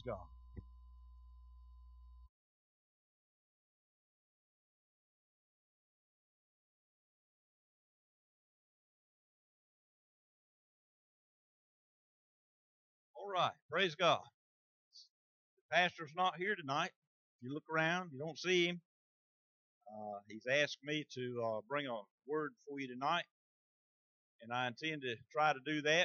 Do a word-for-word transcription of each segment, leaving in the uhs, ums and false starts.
God. All right. Praise God. The pastor's not here tonight. If you look around, you don't see him. Uh, he's asked me to uh, bring a word for you tonight, and I intend to try to do that.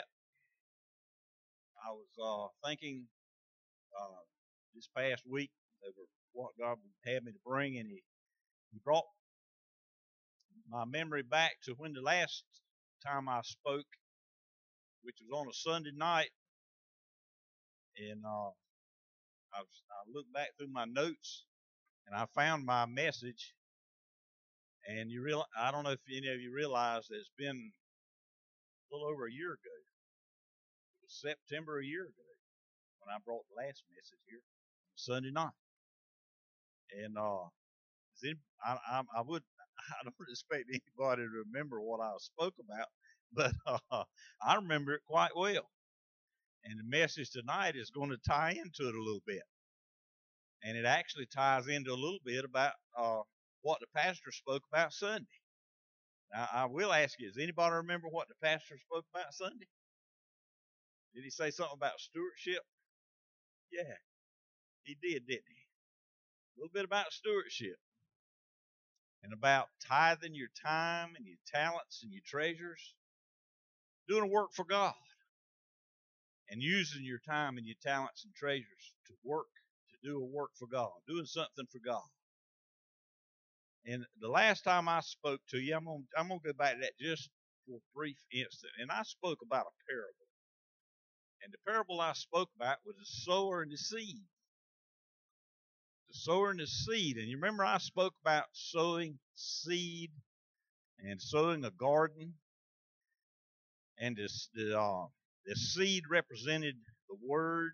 I was uh, thinking uh, this past week over what God had me to bring, and he, he brought my memory back to when the last time I spoke, which was on a Sunday night, and uh, I, was, I looked back through my notes and I found my message. And you real I don't know if any of you realize that it's been a little over a year ago. It was September a year ago when I brought the last message here Sunday night. And uh, I, I, I would I don't expect anybody to remember what I spoke about, but uh, I remember it quite well. And the message tonight is going to tie into it a little bit. And it actually ties into a little bit about uh, what the pastor spoke about Sunday. Now, I will ask you, does anybody remember what the pastor spoke about Sunday? Did he say something about stewardship? Yeah, he did, didn't he? A little bit about stewardship and about tithing your time and your talents and your treasures, doing a work for God, and using your time and your talents and treasures to work, to do a work for God, doing something for God. And the last time I spoke to you, I'm gonna I'm gonna go back to that just for a brief instant, and I spoke about a parable. And the parable I spoke about was the sower and the seed. The sower and the seed. And you remember I spoke about sowing seed and sowing a garden. And this, the, uh, the seed represented the word.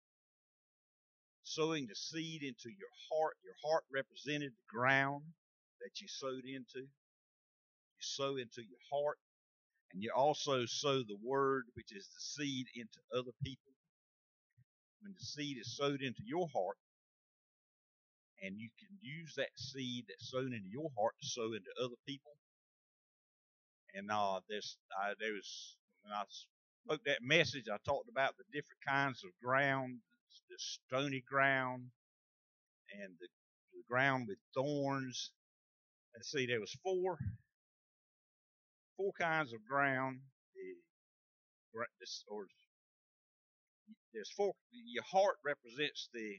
Sowing the seed into your heart. Your heart represented the ground that you sowed into. You sow into your heart. And you also sow the word, which is the seed, into other people. When the seed is sowed into your heart, and you can use that seed that's sown into your heart to sow into other people. And uh, this, uh, there was when I spoke that message, I talked about the different kinds of ground, the stony ground, and the, the ground with thorns. Let's see, there was four four kinds of ground. The, this, or there's four. Your heart represents the.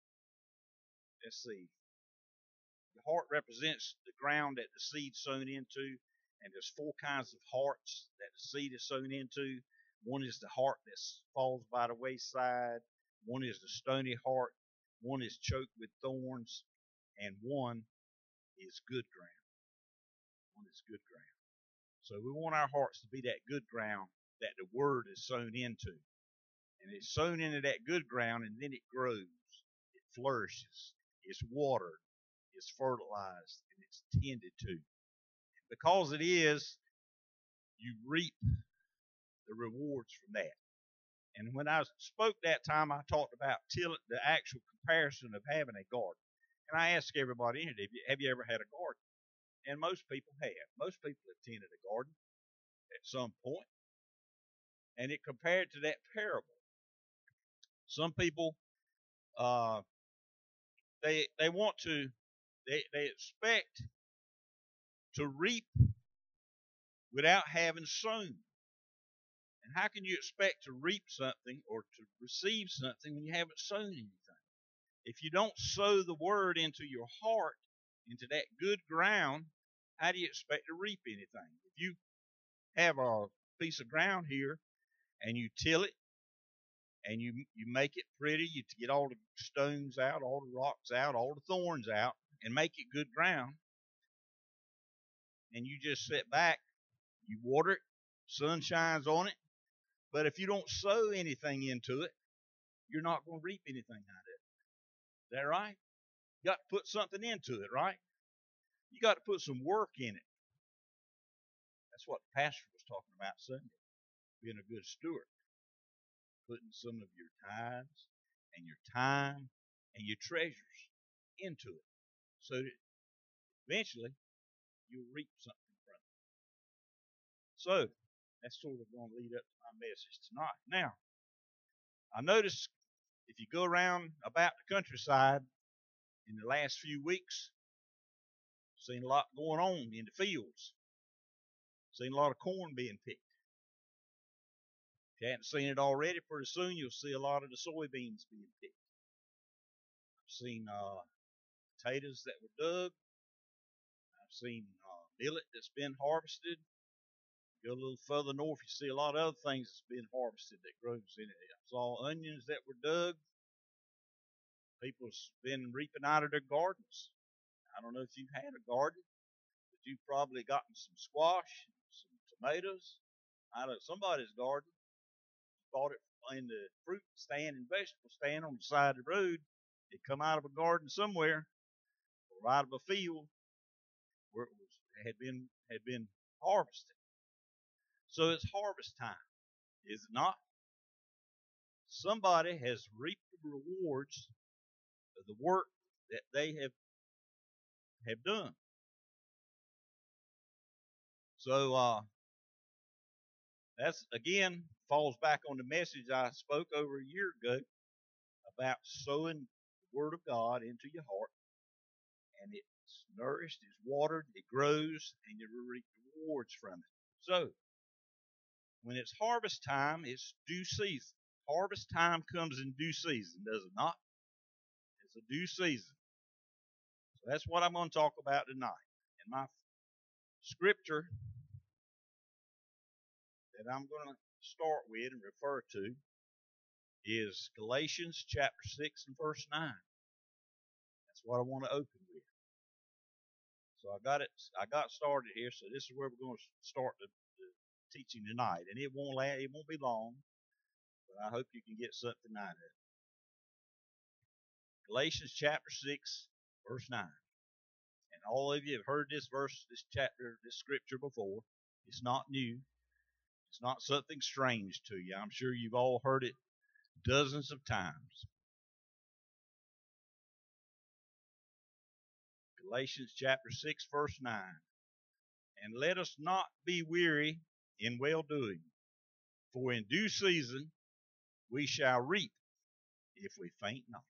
Let's see. The heart represents the ground that the seed's sown into, and there's four kinds of hearts that the seed is sown into. One is the heart that falls by the wayside. One is the stony heart. One is choked with thorns, and one is good ground. One is good ground. So we want our hearts to be that good ground that the word is sown into, and it's sown into that good ground, and then it grows, it flourishes, it's watered, it's fertilized, and it's tended to. Because it is, you reap the rewards from that. And when I spoke that time, I talked about till, the actual comparison of having a garden. And I asked everybody in it, have you ever had a garden? And most people have. Most people have tended a garden at some point. And it compared to that parable. Some people, uh, they they want to, they, they expect to reap without having sown. And how can you expect to reap something or to receive something when you haven't sown anything? If you don't sow the word into your heart, into that good ground, how do you expect to reap anything? If you have a piece of ground here and you till it and you you make it pretty, you get all the stones out, all the rocks out, all the thorns out, and make it good ground, and you just sit back, you water it, sun shines on it, but if you don't sow anything into it, you're not going to reap anything out of it. Is that right? You got to put something into it, right? You got to put some work in it. That's what the pastor was talking about Sunday, being a good steward, putting some of your tithes and your time and your treasures into it, so that eventually you'll reap something from it. So that's sort of going to lead up to my message tonight. Now, I noticed if you go around about the countryside in the last few weeks, seen a lot going on in the fields. Seen a lot of corn being picked. If you hadn't seen it already, pretty soon you'll see a lot of the soybeans being picked. I've seen uh, potatoes that were dug. I've seen uh, millet that's been harvested. Go a little further north, you see a lot of other things that's been harvested that grows in it. I saw onions that were dug. People's been reaping out of their gardens. I don't know if you've had a garden, but you've probably gotten some squash, some tomatoes out of somebody's garden. You bought it in the fruit stand and vegetable stand on the side of the road. It come out of a garden somewhere, or out of a field where it was had been had been harvested. So it's harvest time, is it not? Somebody has reaped the rewards of the work that they have have done. So uh, that's again falls back on the message I spoke over a year ago about sowing the Word of God into your heart, and it's nourished, it's watered, it grows, and you reap rewards from it. So when it's harvest time, it's due season. Harvest time comes in due season, does it not? It's a due season. So that's what I'm going to talk about tonight. And my scripture that I'm going to start with and refer to is Galatians chapter six and verse nine. That's what I want to open with. So I got it. I got started here. So this is where we're going to start the, the teaching tonight, and it won't last, it won't be long, but I hope you can get something out of it. Galatians chapter six, verse nine. And all of you have heard this verse, this chapter, this scripture before. It's not new. It's not something strange to you. I'm sure you've all heard it dozens of times. Galatians chapter six, verse nine. And let us not be weary in well doing, for in due season we shall reap if we faint not.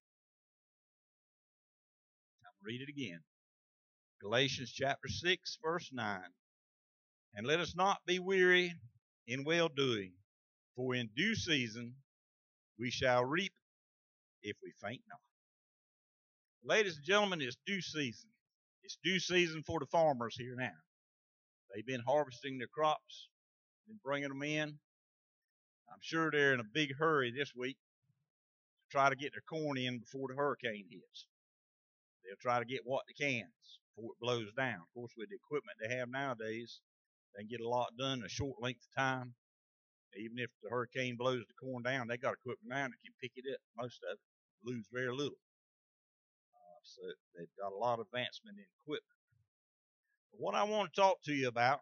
I'll read it again. Galatians chapter six, verse nine. And let us not be weary in well doing, for in due season we shall reap if we faint not. Ladies and gentlemen, it's due season. It's due season for the farmers here now. They've been harvesting their crops, been bringing them in. I'm sure they're in a big hurry this week to try to get their corn in before the hurricane hits. They'll try to get what they can before it blows down. Of course, with the equipment they have nowadays, they can get a lot done in a short length of time. Even if the hurricane blows the corn down, they got equipment now that can pick it up, most of it, lose very little. Uh, so they've got a lot of advancement in equipment. But what I want to talk to you about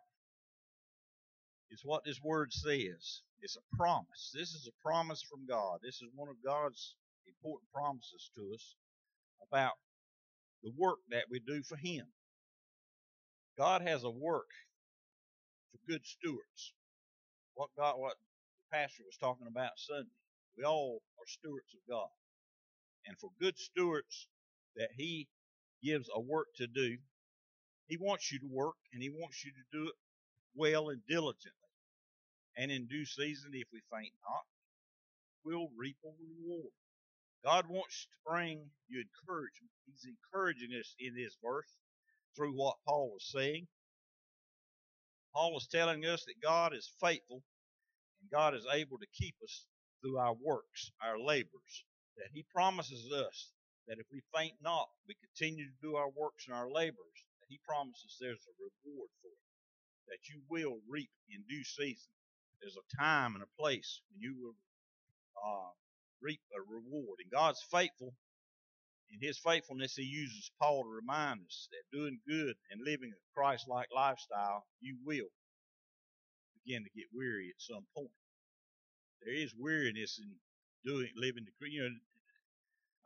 is what this word says. It's a promise. This is a promise from God. This is one of God's important promises to us about the work that we do for Him. God has a work for good stewards. What God, what the pastor was talking about Sunday. We all are stewards of God. And for good stewards that He gives a work to do, He wants you to work, and He wants you to do it well and diligently. And in due season, if we faint not, we'll reap a reward. God wants to bring you encouragement. He's encouraging us in this verse through what Paul was saying. Paul is telling us that God is faithful and God is able to keep us through our works, our labors. That He promises us that if we faint not, we continue to do our works and our labors, that He promises there's a reward for it, that you will reap in due season. There's a time and a place when you will uh, reap a reward. And God's faithful. In His faithfulness, He uses Paul to remind us that doing good and living a Christ-like lifestyle, you will begin to get weary at some point. There is weariness in doing living the you know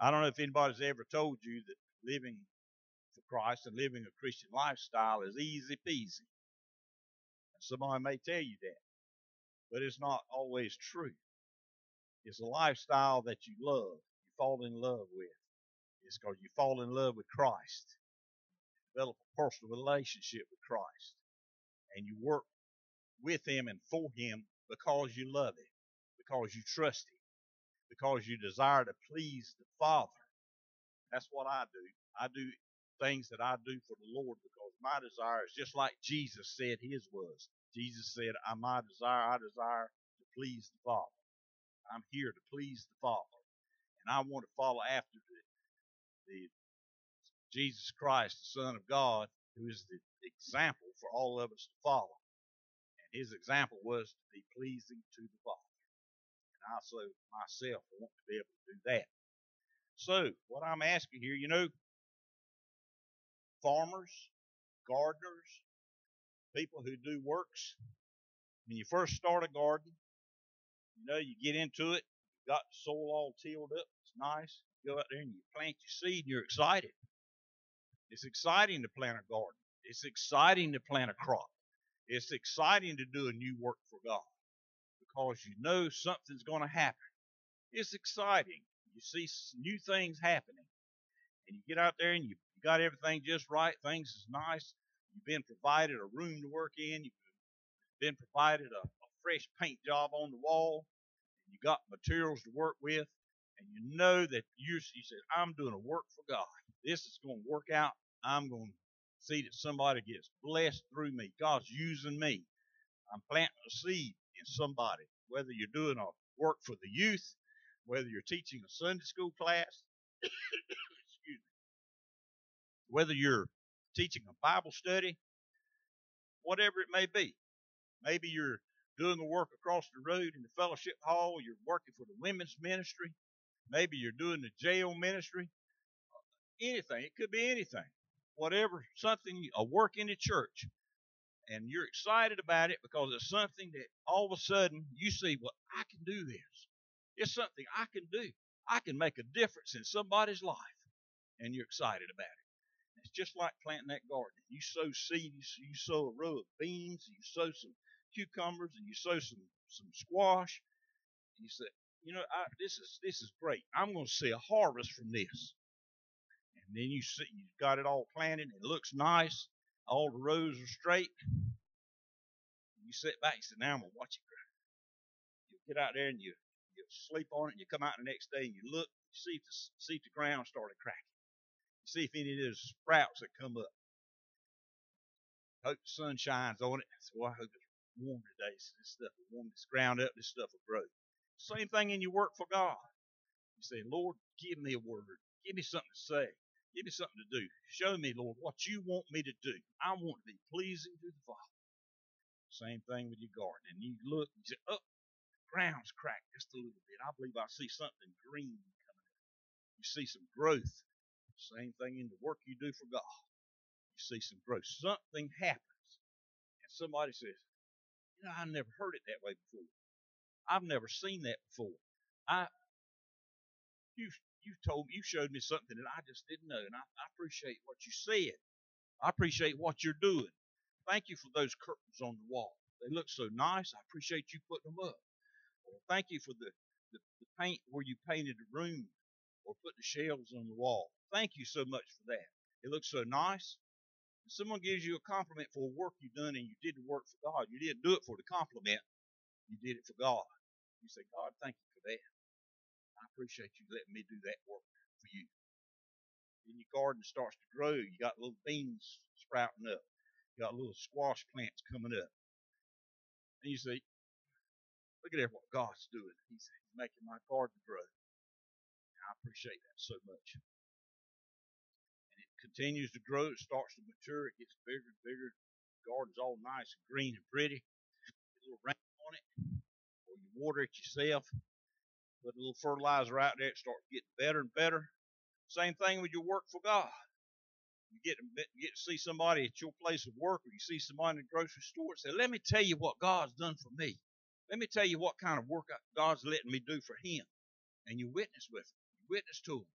I don't know if anybody's ever told you that living for Christ and living a Christian lifestyle is easy peasy. Somebody may tell you that, but it's not always true. It's a lifestyle that you love, you fall in love with. It's because you fall in love with Christ, develop a personal relationship with Christ, and you work with Him and for Him because you love Him, because you trust Him, because you desire to please the Father. That's what I do. I do things that I do for the Lord because my desire is just like Jesus said His was. Jesus said, my desire, I desire to please the Father. I'm here to please the Father. And I want to follow after the, the Jesus Christ, the Son of God, who is the example for all of us to follow. And His example was to be pleasing to the Father. And I also myself want to be able to do that. So, what I'm asking here, you know, farmers, gardeners, people who do works, when you first start a garden, you know, you get into it, you got the soil all tilled up, it's nice. You go out there and you plant your seed and you're excited. It's exciting to plant a garden. It's exciting to plant a crop. It's exciting to do a new work for God because you know something's going to happen. It's exciting. You see new things happening. And you get out there and you got everything just right. Things is nice. You've been provided a room to work in. You've been provided a, a fresh paint job on the wall. And you got materials to work with. And you know that you, you said, I'm doing a work for God. This is going to work out. I'm going to see that somebody gets blessed through me. God's using me. I'm planting a seed in somebody. Whether you're doing a work for the youth, whether you're teaching a Sunday school class, excuse me, whether you're teaching a Bible study, whatever it may be. Maybe you're doing a work across the road in the fellowship hall. You're working for the women's ministry. Maybe you're doing the jail ministry. Anything. It could be anything. Whatever, something, a work in the church. And you're excited about it because it's something that all of a sudden you see, well, I can do this. It's something I can do. I can make a difference in somebody's life. And you're excited about it. It's just like planting that garden. You sow seeds, you sow a row of beans, you sow some cucumbers, and you sow some, some squash. And you say, you know, I, this is this is great. I'm going to see a harvest from this. And then you see you got it all planted. It looks nice. All the rows are straight. You sit back and say, now I'm going to watch it grow. You get out there and you, you sleep on it, and you come out the next day and you look, you see if the, see if the ground started cracking. You see if any of those sprouts that come up. Hope the sun shines on it. So I hope it's warm today. So this stuff will warm this ground up. This stuff will grow. Same thing in your work for God. You say, Lord, give me a word. Give me something to say. Give me something to do. Show me, Lord, what you want me to do. I want to be pleasing to the Father. Same thing with your garden. And you look and you say, oh, the ground's cracked just a little bit. I believe I see something green coming up. You see some growth. Same thing in the work you do for God. You see some growth. Something happens. And somebody says, you know, I never heard it that way before. I've never seen that before. I you you told me, you showed me something that I just didn't know, and I, I appreciate what you said. I appreciate what you're doing. Thank you for those curtains on the wall. They look so nice. I appreciate you putting them up. Or thank you for the, the, the paint where you painted the room or put the shelves on the wall. Thank you so much for that. It looks so nice. If someone gives you a compliment for work you've done and you did the work for God, you didn't do it for the compliment. You did it for God. You say, God, thank you for that. I appreciate you letting me do that work for you. Then your garden starts to grow. You got little beans sprouting up. You got little squash plants coming up. And you say, look at what God's doing. He's, he's making my garden grow. And I appreciate that so much. And it continues to grow. It starts to mature. It gets bigger and bigger. The garden's all nice and green and pretty. Get a little rain on it. Or you water it yourself. Put a little fertilizer out there. It starts getting better and better. Same thing with your work for God. You get to, get to see somebody at your place of work, or you see somebody in the grocery store and say, let me tell you what God's done for me. Let me tell you what kind of work God's letting me do for him. And you witness with them. You witness to them.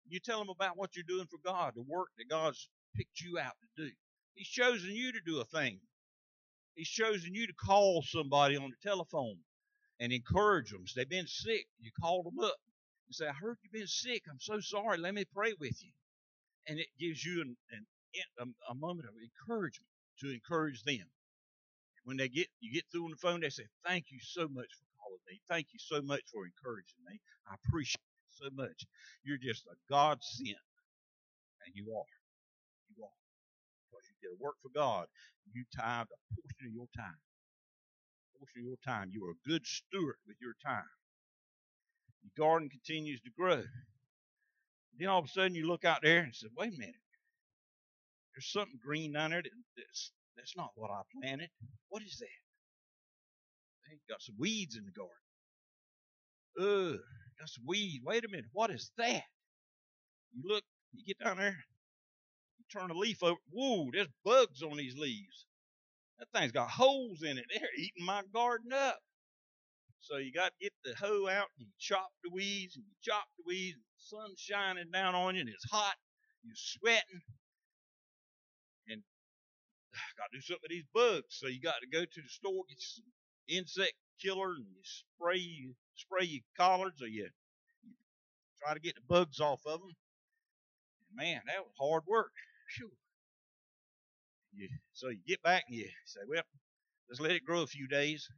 You tell them about what you're doing for God, the work that God's picked you out to do. He's chosen you to do a thing. He's chosen you to call somebody on the telephone and encourage them. If they've been sick, you call them up and say, I heard you've been sick. I'm so sorry. Let me pray with you. And it gives you an, an, a, a moment of encouragement to encourage them. When they get you get through on the phone, they say, thank you so much for calling me. Thank you so much for encouraging me. I appreciate it so much. You're just a God sent. And you are. You are. Because you did a work for God. You tithed a portion of your time. A portion of your time. You are a good steward with your time. Your garden continues to grow. Then all of a sudden you look out there and say, wait a minute. There's something green down there that, that's, that's not what I planted. What is that? Hey, got some weeds in the garden. Ugh, got some weeds. Wait a minute. What is that? You look, you get down there, you turn a leaf over. Whoa, there's bugs on these leaves. That thing's got holes in it. They're eating my garden up. So you got to get the hoe out and you chop the weeds and you chop the weeds. And the sun's shining down on you and it's hot. You're sweating. And got to do something with these bugs. So you got to go to the store, get you some insect killer, and you spray you spray your collards, or you, you try to get the bugs off of them. And man, that was hard work. Whew. You, so you get back and you say, well, let's let it grow a few days.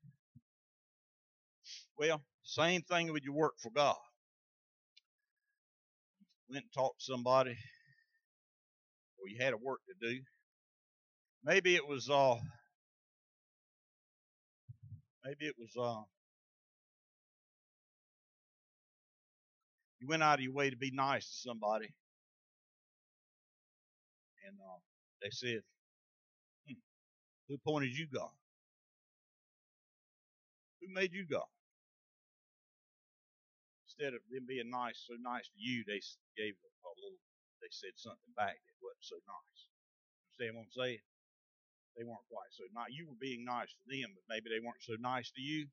Well, same thing with your work for God. You went and talked to somebody, or you had a work to do. Maybe it was uh maybe it was uh you went out of your way to be nice to somebody, and uh, they said, hmm, who appointed you God? Who made you God? Instead of them being nice, so nice to you, they gave a little, they said something back that wasn't so nice. Understand what I'm saying? They weren't quite so nice. You were being nice to them, but maybe they weren't so nice to you.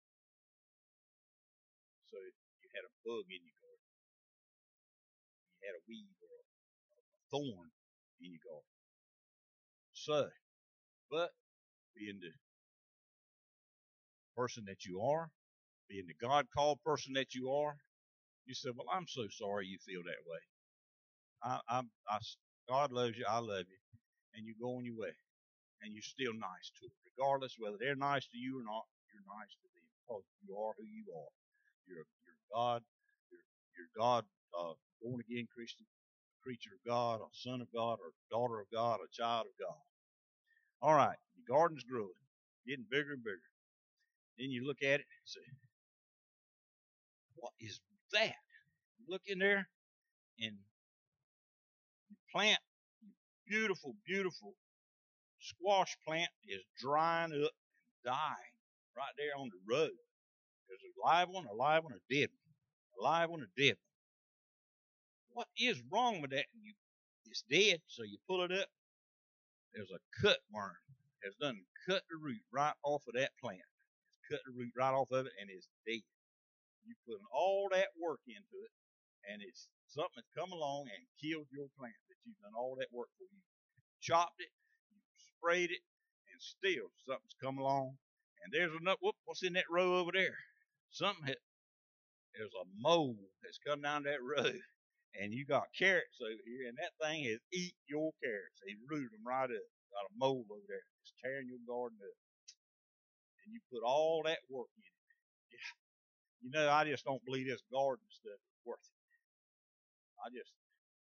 So you had a bug in your garden. You had a weed or a, a thorn in your garden. So, but being the person that you are, being the God-called person that you are, you said, well, I'm so sorry you feel that way. I, I, I, God loves you. I love you. And you go on your way. And you're still nice to them. Regardless whether they're nice to you or not, you're nice to them. Because you are who you are. You're, you're God. You're, you're God, uh, born-again Christian, creature of God, a son of God, or daughter of God, a child of God. All right. Your garden's growing. Getting bigger and bigger. Then you look at it and say, what is that? You look in there and you plant beautiful, beautiful squash plant is drying up and dying right there on the road. There's a live one, a live one, a dead one. A live one, a dead one. What is wrong with that? You, it's dead, so you pull it up. There's a cut worm. Has done cut the root right off of that plant. It's cut the root right off of it, and it's dead. You put all that work into it, and it's something that's come along and killed your plant that you've done all that work for. You chopped it, you sprayed it, and still something's come along. And there's another, whoop, what's in that row over there? Something, had, there's a mole that's come down that row, and you got carrots over here, and that thing has eat your carrots. He's rooted them right up. Got a mole over there. It's tearing your garden up. And you put all that work in it. Yeah. You know, I just don't believe this garden stuff is worth it. I just,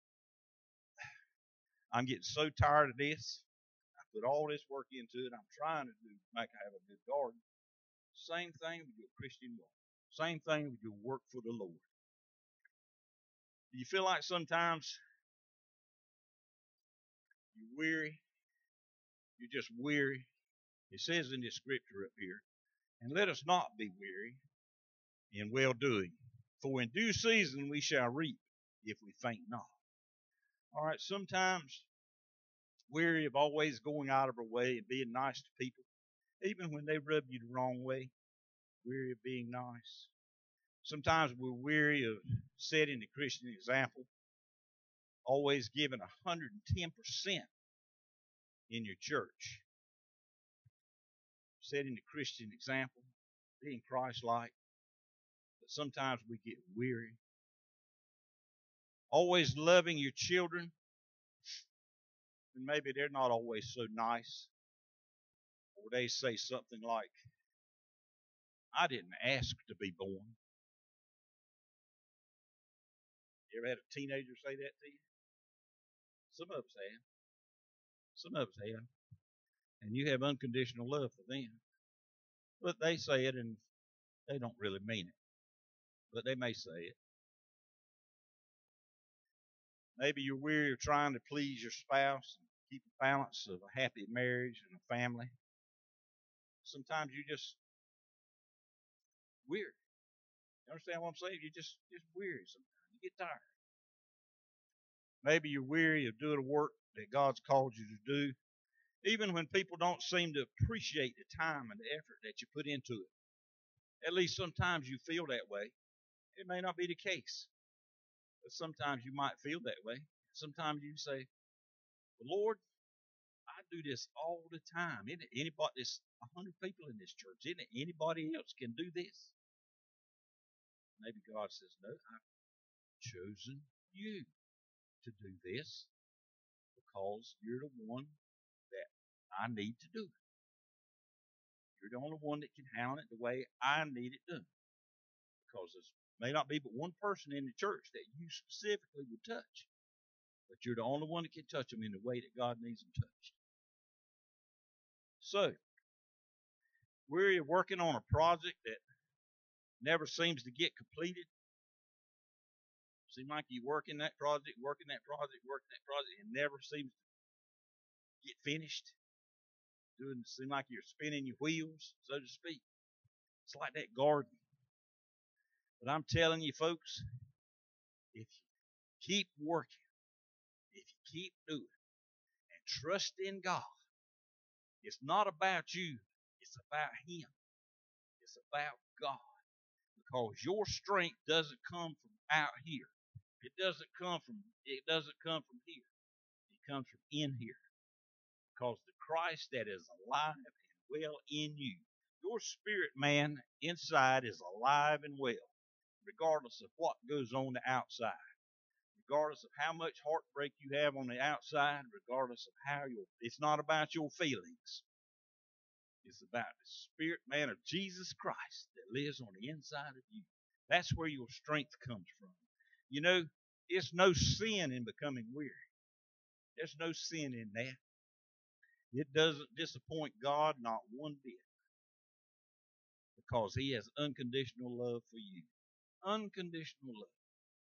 I'm getting so tired of this. I put all this work into it. I'm trying to do, make I have a good garden. Same thing with your Christian walk. Same thing with your work for the Lord. Do you feel like sometimes you're weary? You're just weary. It says in this scripture up here, and let us not be weary in well doing, for in due season we shall reap if we faint not. All right, sometimes weary of always going out of our way and being nice to people, even when they rub you the wrong way, weary of being nice. Sometimes we're weary of setting the Christian example. always giving one hundred ten percent in your church, setting the Christian example, being Christ-like. But sometimes we get weary. Always loving your children, and maybe they're not always so nice. Or they say something like, I didn't ask to be born. You ever had a teenager say that to you? Some of us have. Some of us have. And you have unconditional love for them. But they say it and they don't really mean it. But they may say it. Maybe you're weary of trying to please your spouse and keep a balance of a happy marriage and a family. Sometimes you just weary. You understand what I'm saying? You're just, just weary sometimes. You get tired. Maybe you're weary of doing the work that God's called you to do, even when people don't seem to appreciate the time and the effort that you put into it. At least sometimes you feel that way. It may not be the case, but sometimes you might feel that way. Sometimes you say, well, Lord, I do this all the time. Isn't it anybody? There's a hundred people in this church. Isn't it anybody else can do this? Maybe God says, no, I've chosen you to do this because you're the one that I need to do it. You're the only one that can handle it the way I need it done. Because there may not be but one person in the church that you specifically would touch. But you're the only one that can touch them in the way that God needs them touched. So, we're working on a project that never seems to get completed. Seems like you work in that project, working that project, working that project, and never seems to get finished. Doing seem like you're spinning your wheels, so to speak. It's like that garden. But I'm telling you, folks, if you keep working, if you keep doing, and trust in God, it's not about you, it's about Him. It's about God. Because your strength doesn't come from out here. It doesn't come from it doesn't come from here. It comes from in here. Because the Christ that is alive and well in you, your spirit man inside is alive and well, regardless of what goes on the outside, regardless of how much heartbreak you have on the outside, regardless of how you it's not about your feelings. It's about the spirit man of Jesus Christ that lives on the inside of you. That's where your strength comes from. You know, it's no sin in becoming weary. There's no sin in that. It doesn't disappoint God not one bit, because He has unconditional love for you. Unconditional love.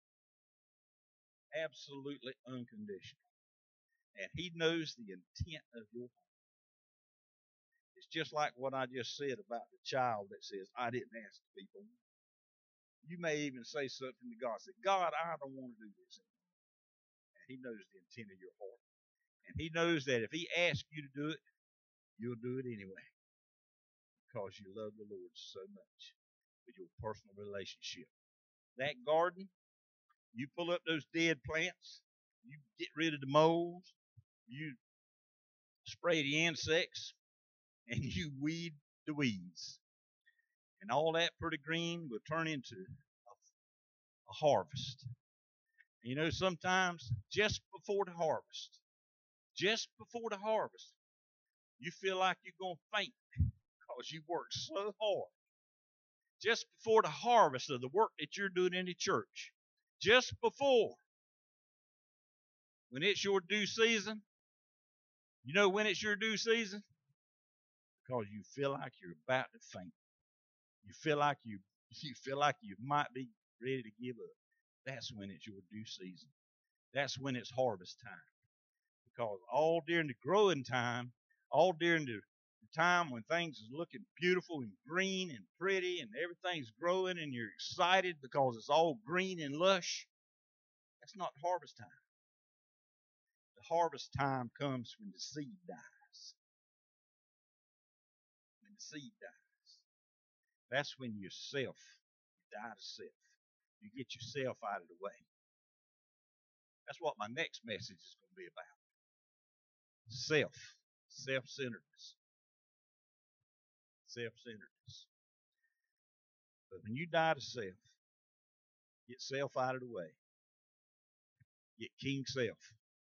Absolutely unconditional. And He knows the intent of your heart. It's just like what I just said about the child that says, I didn't ask to be born. You may even say something to God. Say, God, I don't want to do this anymore. And He knows the intent of your heart. And He knows that if He asks you to do it, you'll do it anyway. Because you love the Lord so much with your personal relationship. That garden, you pull up those dead plants, you get rid of the moles, you spray the insects, and you weed the weeds. And all that pretty green will turn into a, a harvest. You know, sometimes just before the harvest, just before the harvest, you feel like you're going to faint because you worked so hard. Just before the harvest of the work that you're doing in the church, just before, when it's your due season, you know when it's your due season? Because you feel like you're about to faint. You feel like you you feel like you might be ready to give up. That's when it's your due season. That's when it's harvest time. Because all during the growing time, all during the time when things is looking beautiful and green and pretty and everything's growing and you're excited because it's all green and lush, that's not harvest time. The harvest time comes when the seed dies. When the seed dies. That's when yourself, you die to self. You get yourself out of the way. That's what my next message is going to be about. Self, self-centeredness, self-centeredness. But when you die to self, get self out of the way. Get King Self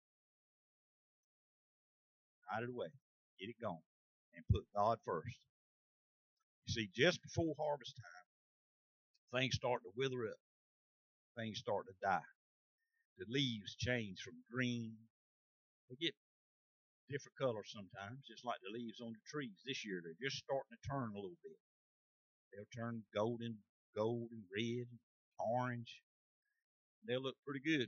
out of the way. Get it gone. And put God first. You see, just before harvest time, things start to wither up. Things start to die. The leaves change from green. They get different colors sometimes, just like the leaves on the trees. This year, they're just starting to turn a little bit. They'll turn golden, golden, red, orange. They'll look pretty good.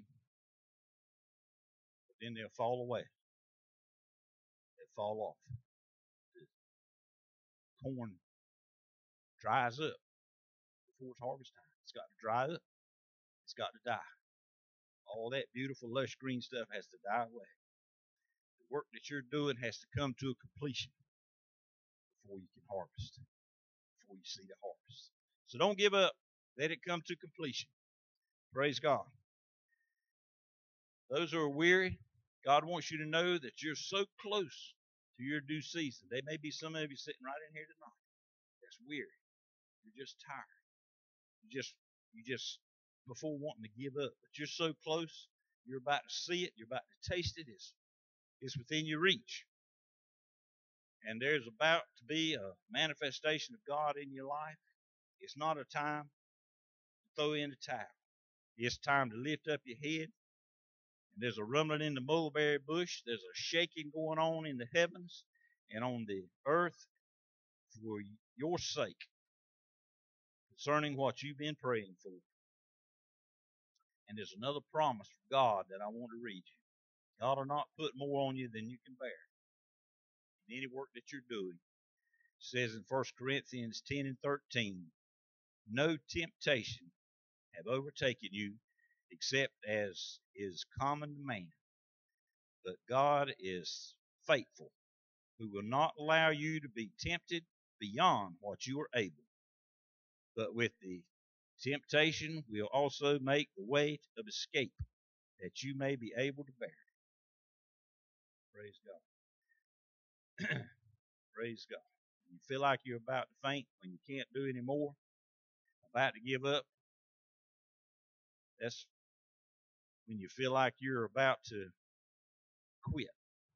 But then they'll fall away. They'll fall off. The corn dries up before it's harvest time. It's got to dry up. It's got to die. All that beautiful, lush green stuff has to die away. The work that you're doing has to come to a completion before you can harvest, before you see the harvest. So don't give up. Let it come to completion. Praise God. Those who are weary, God wants you to know that you're so close to your due season. There may be some of you sitting right in here tonight that's weary. You're just tired. You just, you just before wanting to give up, but you're so close. You're about to see it. You're about to taste it. It's, it's within your reach. And there's about to be a manifestation of God in your life. It's not a time to throw in the towel. It's time to lift up your head. And there's a rumbling in the mulberry bush. There's a shaking going on in the heavens and on the earth for your sake concerning what you've been praying for. And there's another promise from God that I want to read you. God will not put more on you than you can bear in any work that you're doing. It says in First Corinthians ten and thirteen, no temptation have overtaken you except as is common to man. But God is faithful, who will not allow you to be tempted beyond what you are able. But with the temptation will also make the way of escape, that you may be able to bear it. Praise God. Praise God. When you feel like you're about to faint, when you can't do any more, about to give up, that's when you feel like you're about to quit.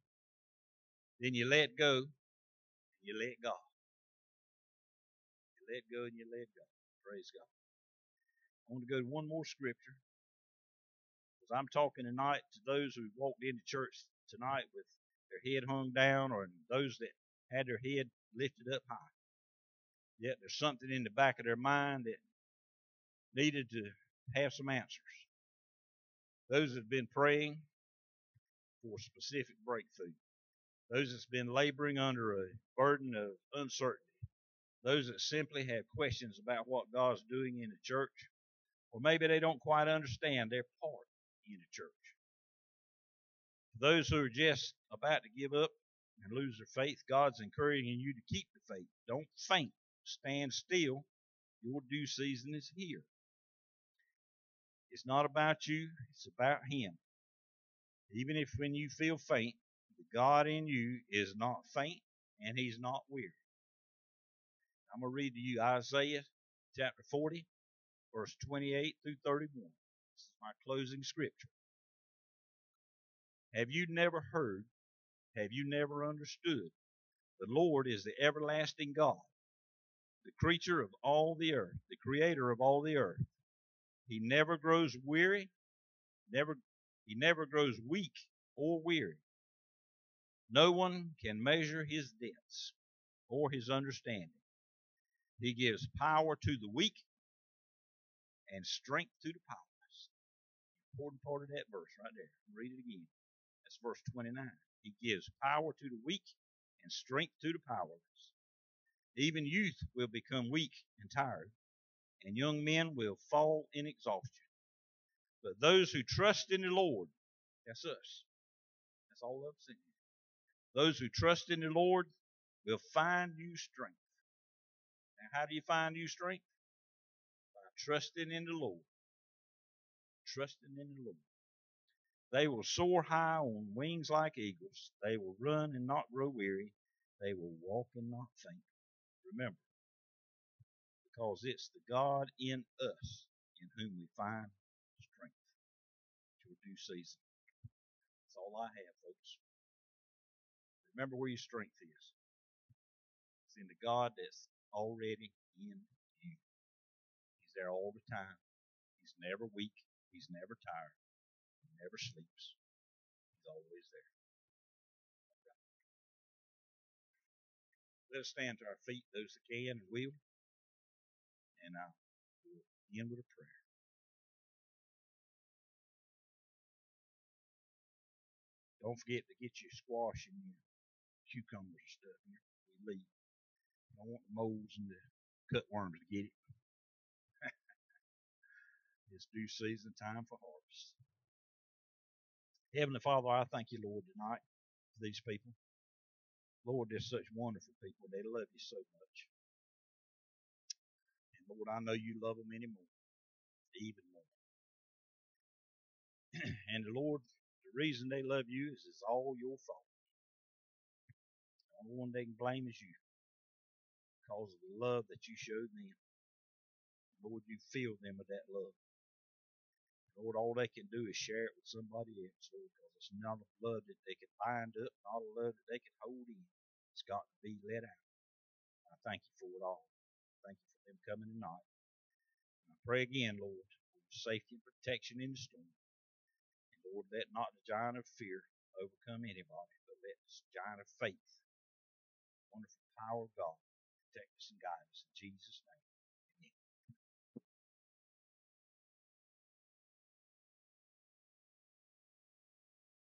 Then you let go, and you let God. You let go and you let go. Praise God. I want to go to one more scripture, because I'm talking tonight to those who walked into church tonight with their head hung down, or those that had their head lifted up high. Yet there's something in the back of their mind that needed to have some answers. Those that have been praying for specific breakthrough. Those that's been laboring under a burden of uncertainty. Those that simply have questions about what God's doing in the church. Or maybe they don't quite understand their part in the church. For those who are just about to give up and lose their faith, God's encouraging you to keep the faith. Don't faint. Stand still. Your due season is here. It's not about you. It's about Him. Even if when you feel faint, the God in you is not faint and He's not weary. I'm going to read to you Isaiah chapter forty, verse twenty-eight through thirty-one. This is my closing scripture. Have you never heard? Have you never understood? The Lord is the everlasting God, the creature of all the earth, the creator of all the earth. He never grows weary, never he never grows weak or weary. No one can measure his depths or his understanding. He gives power to the weak and strength to the powerless. Important part of that verse right there. Read it again. That's verse twenty-nine. He gives power to the weak and strength to the powerless. Even youth will become weak and tired, and young men will fall in exhaustion. But those who trust in the Lord, that's us. That's all of us in here. Those who trust in the Lord will find new strength. Now, how do you find new strength? By trusting in the Lord. Trusting in the Lord. They will soar high on wings like eagles. They will run and not grow weary. They will walk and not faint. Remember, because it's the God in us in whom we find strength to a due season. That's all I have, folks. Remember where your strength is. It's in the God that's already in you. He's there all the time. He's never weak. He's never tired. He never sleeps. He's always there. Let us stand to our feet, those that can and will, and I will end with a prayer. Don't forget to get your squash and your cucumbers and stuff here. We leave. I don't want the moles and the cutworms to get it. It's due season, time for harvest. Heavenly Father, I thank you, Lord, tonight for these people. Lord, they're such wonderful people. They love you so much. And Lord, I know you love them anymore, even more. And Lord, the reason they love you is it's all your fault. The only one they can blame is you because of the love that you showed them. Lord, you filled them with that love. Lord, all they can do is share it with somebody else, Lord, because it's not a love that they can bind up, not a love that they can hold in. It's got to be let out. I thank you for it all. Thank you for them coming tonight. And I pray again, Lord, for safety and protection in the storm. And Lord, let not the giant of fear overcome anybody, but let the giant of faith, the wonderful power of God, protect us and guide us in Jesus' name.